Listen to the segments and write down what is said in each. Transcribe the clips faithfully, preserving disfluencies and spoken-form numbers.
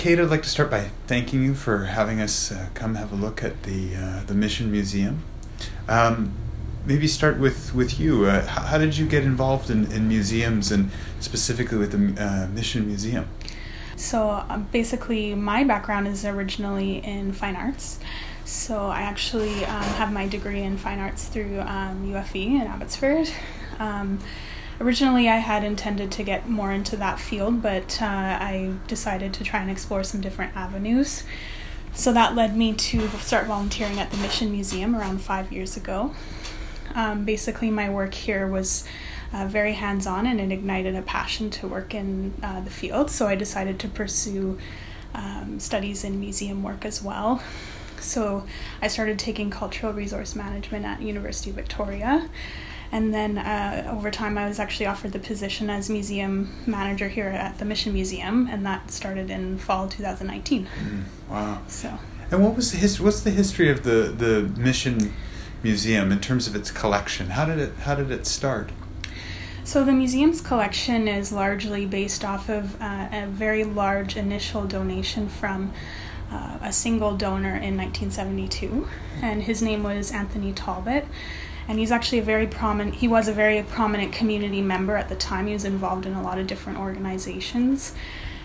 Kate, I'd like to start by thanking you for having us uh, come have a look at the uh, the Mission Museum. Um, maybe start with, with you. Uh, how, how did you get involved in, in museums and specifically with the uh, Mission Museum? So um, basically my background is originally in fine arts. So I actually um, have my degree in fine arts through um, U F E in Abbotsford. Um, originally I had intended to get more into that field, but uh, I decided to try and explore some different avenues. So that led me to start volunteering at the Mission Museum around five years ago. Um, basically my work here was uh, very hands-on, and it ignited a passion to work in uh, the field. So I decided to pursue um, studies in museum work as well. So I started taking cultural resource management at University of Victoria. And then uh, over time I was actually offered the position as museum manager here at the Mission Museum, and that started in fall twenty nineteen. Mm, wow. So. And what was the his- what's the history of the, the Mission Museum in terms of its collection? How did it how did it start? So the museum's collection is largely based off of uh, a very large initial donation from uh, a single donor in nineteen seventy-two, and his name was Anthony Talbot. And he's actually a very prominent, he was a very prominent community member at the time. He was involved in a lot of different organizations.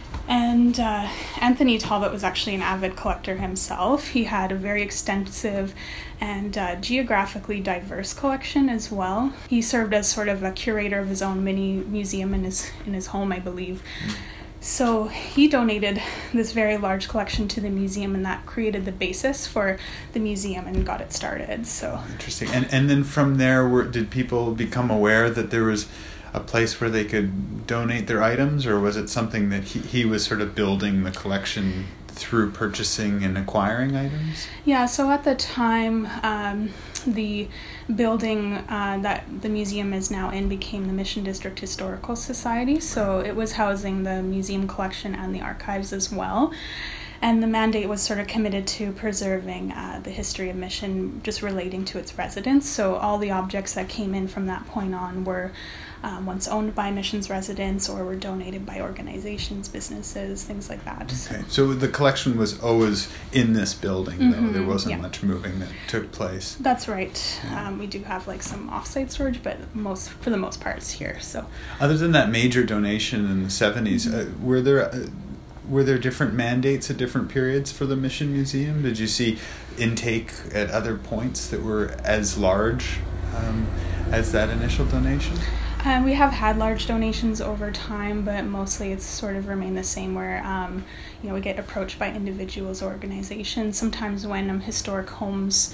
And uh, Anthony Talbot was actually an avid collector himself. He had a very extensive and uh, geographically diverse collection as well. He served as sort of a curator of his own mini museum in his in his home, I believe. Mm. So he donated this very large collection to the museum, and that created the basis for the museum and got it started. So interesting. And and then from there, were, did people become aware that there was a place where they could donate their items, or was it something that he, he was sort of building the collection through purchasing and acquiring items? Yeah, so at the time, um, the building uh, that the museum is now in became the Mission District Historical Society, so it was housing the museum collection and the archives as well. And the mandate was sort of committed to preserving uh, the history of Mission just relating to its residents. So all the objects that came in from that point on were um, once owned by Mission's residents or were donated by organizations, businesses, things like that. Okay, so the collection was always in this building, though. Mm-hmm. There wasn't yeah. much moving that took place. That's right. Yeah. Um, we do have like some off-site storage, but most, for the most part, it's here. So, other than that major donation in the seventies, mm-hmm. uh, were there... Uh, Were there different mandates at different periods for the Mission Museum? Did you see intake at other points that were as large um, as that initial donation? Um, we have had large donations over time, but mostly it's sort of remained the same where, um, you know, we get approached by individuals or organizations. Sometimes when um, historic homes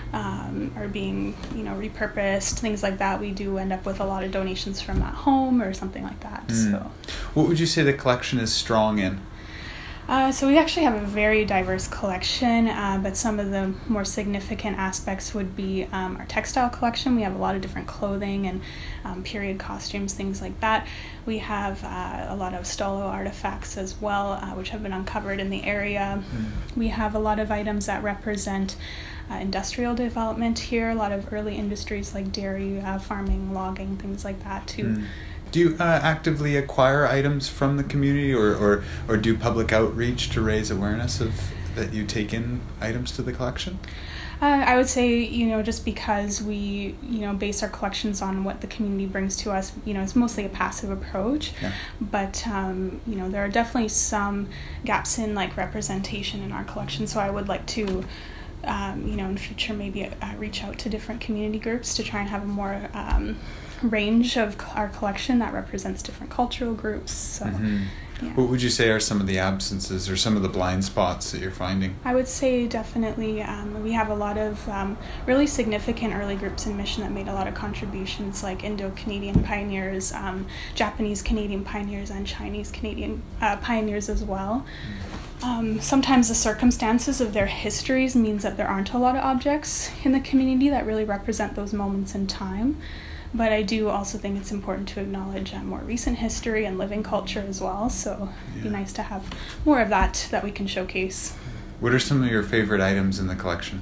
um, are being, you know, repurposed, things like that, we do end up with a lot of donations from that home or something like that. Mm. So, what would you say the collection is strong in? Uh, so we actually have a very diverse collection, uh, but some of the more significant aspects would be um, our textile collection. We have a lot of different clothing and um, period costumes, things like that. We have uh, a lot of Stolo artifacts as well, uh, which have been uncovered in the area. Mm. We have a lot of items that represent uh, industrial development here, a lot of early industries like dairy, uh, farming, logging, things like that too. Mm. Do you uh, actively acquire items from the community, or, or, or do public outreach to raise awareness of that you take in items to the collection? Uh, I would say, you know, just because we, you know, base our collections on what the community brings to us, you know, it's mostly a passive approach. Yeah. But, um, you know, there are definitely some gaps in, like, representation in our collection. So I would like to, um, you know, in future maybe uh, reach out to different community groups to try and have a more Um, range of our collection that represents different cultural groups. So, mm-hmm. yeah. What would you say are some of the absences or some of the blind spots that you're finding? I would say definitely um, we have a lot of um, really significant early groups in Mission that made a lot of contributions, like Indo-Canadian pioneers, um, Japanese-Canadian pioneers, and Chinese-Canadian uh, pioneers as well. Mm. Um, sometimes the circumstances of their histories means that there aren't a lot of objects in the community that really represent those moments in time. But I do also think it's important to acknowledge uh, more recent history and living culture as well. So it'd be yeah. nice to have more of that that we can showcase. What are some of your favorite items in the collection?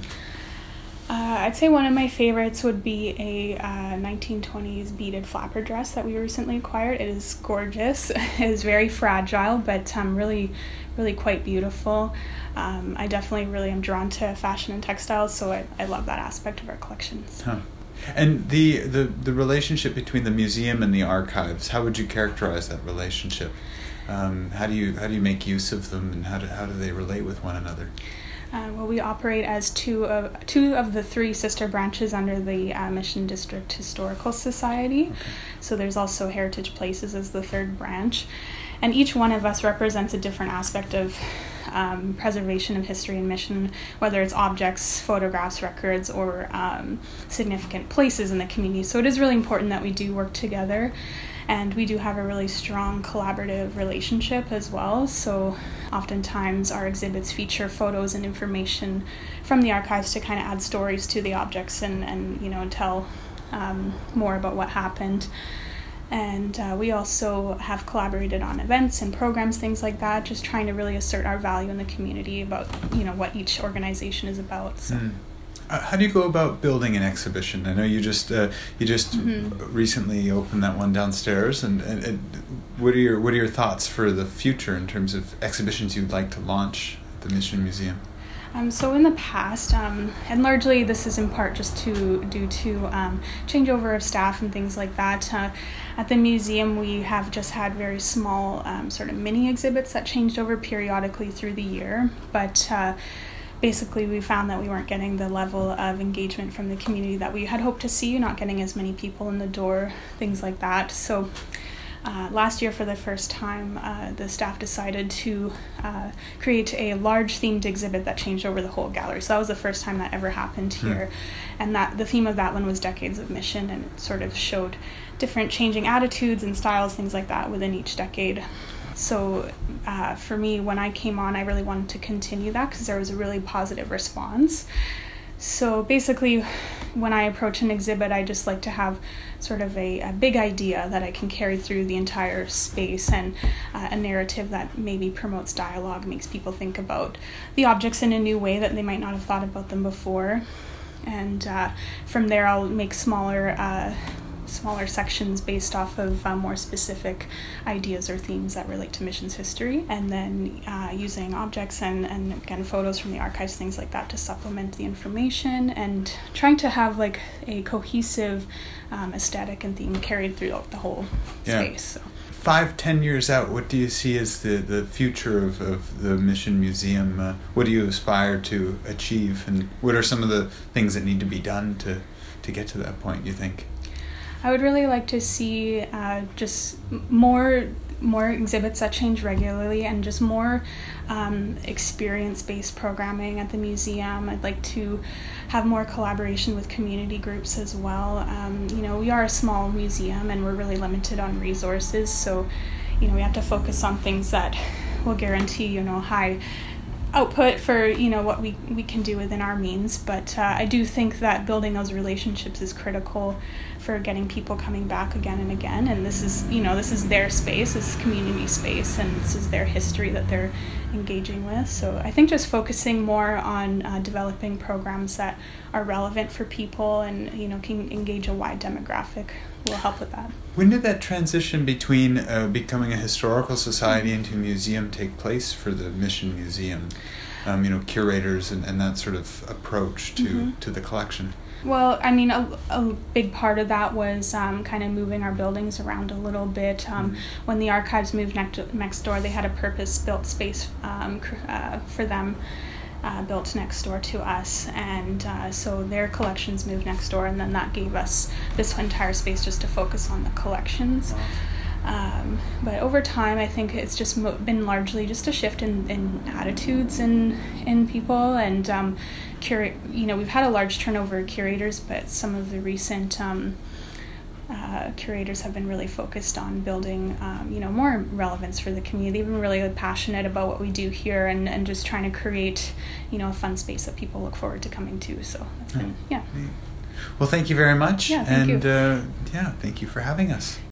Uh, I'd say one of my favorites would be a uh, nineteen twenties beaded flapper dress that we recently acquired. It is gorgeous. It is very fragile, but um, really, really quite beautiful. Um, I definitely really am drawn to fashion and textiles, so I, I love that aspect of our collections. Huh. And the, the, the relationship between the museum and the archives, how would you characterize that relationship? Um, how do you how do you make use of them, and how do how do they relate with one another? Uh, well, we operate as two of two of the three sister branches under the uh, Mission District Historical Society. Okay. So there's also Heritage Places as the third branch, and each one of us represents a different aspect of um, preservation of history and mission, whether it's objects, photographs, records, or um, significant places in the community. So it is really important that we do work together. And we do have a really strong collaborative relationship as well. So oftentimes our exhibits feature photos and information from the archives to kind of add stories to the objects and, and you know, tell um, more about what happened. And uh, we also have collaborated on events and programs, things like that, just trying to really assert our value in the community about, you know, what each organization is about. So. Mm. Uh, how do you go about building an exhibition? I know you just uh, you just mm-hmm. recently opened that one downstairs, and, and, and what are your what are your thoughts for the future in terms of exhibitions you'd like to launch at the Mission Museum? Um, so in the past, um, and largely this is in part just to due to um, changeover of staff and things like that. Uh, at the museum, we have just had very small um, sort of mini exhibits that changed over periodically through the year, but. Uh, Basically, we found that we weren't getting the level of engagement from the community that we had hoped to see, not getting as many people in the door, things like that. So uh, last year, for the first time, uh, the staff decided to uh, create a large themed exhibit that changed over the whole gallery. So that was the first time that ever happened here. Hmm. And that the theme of that one was Decades of Mission, and it sort of showed different changing attitudes and styles, things like that, within each decade. So uh, for me, when I came on, I really wanted to continue that because there was a really positive response. So basically, when I approach an exhibit, I just like to have sort of a, a big idea that I can carry through the entire space, and uh, a narrative that maybe promotes dialogue, makes people think about the objects in a new way that they might not have thought about them before. And uh, from there, I'll make smaller uh, smaller sections based off of uh, more specific ideas or themes that relate to missions history, and then uh, using objects and, and again photos from the archives, things like that, to supplement the information, and trying to have like a cohesive um, aesthetic and theme carried throughout the whole yeah. space. So. Five, ten years out, what do you see as the, the future of, of the Mission Museum? Uh, what do you aspire to achieve, and what are some of the things that need to be done to, to get to that point, you think? I would really like to see uh, just more more exhibits that change regularly, and just more um, experience-based programming at the museum. I'd like to have more collaboration with community groups as well. Um, you know, we are a small museum and we're really limited on resources, so you know we have to focus on things that will guarantee you know high output for you know what we we can do within our means. But uh, I do think that building those relationships is critical for getting people coming back again and again, and this is you know this is their space, this is community space, and this is their history that they're engaging with. So I think just focusing more on uh, developing programs that are relevant for people and you know can engage a wide demographic will help with that. When did that transition between uh, becoming a historical society into a museum take place for the Mission Museum? Um, you know, curators and, and that sort of approach to, mm-hmm. to the collection. Well, I mean, a, a big part of that was um, kind of moving our buildings around a little bit. Um, mm-hmm. When the archives moved next, next door, they had a purpose-built space um, uh, for them. Uh, built next door to us, and uh, so their collections moved next door, and then that gave us this entire space just to focus on the collections. Wow. Um, but over time, I think it's just mo- been largely just a shift in, in attitudes in in people, and um, curate. You know, we've had a large turnover of curators, but some of the recent um, Uh, curators have been really focused on building, um, you know, more relevance for the community. They've been really passionate about what we do here, and, and just trying to create, you know, a fun space that people look forward to coming to. So that's been, yeah. Well, thank you very much. Yeah, thank and, you. Uh, yeah, thank you for having us.